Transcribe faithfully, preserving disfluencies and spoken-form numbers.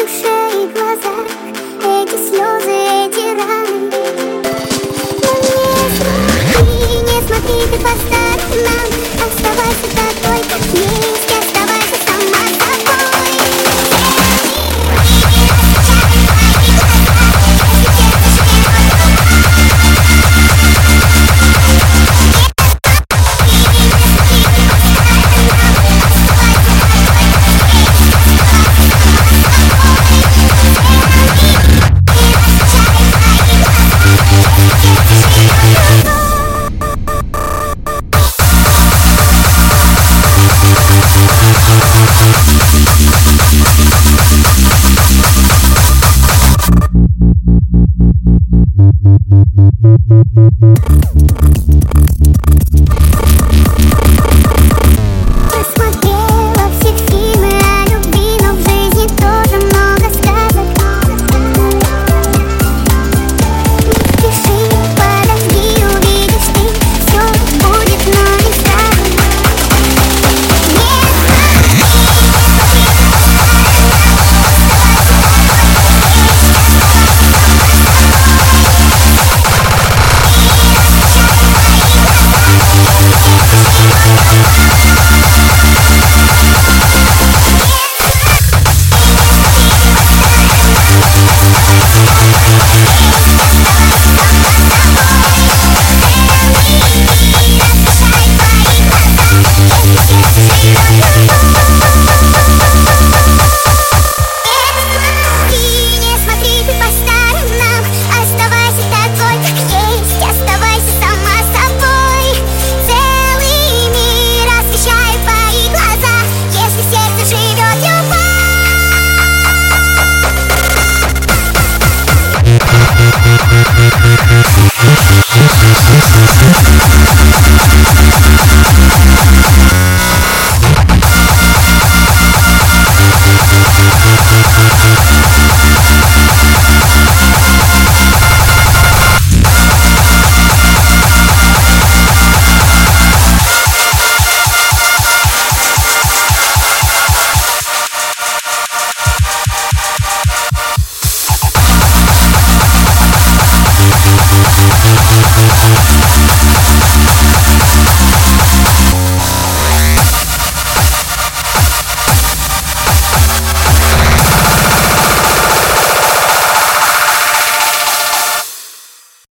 душе и глазах эти слезы, эти раны. Но не смотри, не смотри ты по сторонам, оставайся такой, как есть, оставайся сама собой. Просмотрела все фильмы о любви, но в жизни тоже много сказок. Не спеши, подожди, увидишь ты, все будет, но не сразу. Не смотри, не смотри по сторонам, оставайся такой, как есть, оставайся сама собой. Целый мир освещает твои глаза, если в сердце живет любовь.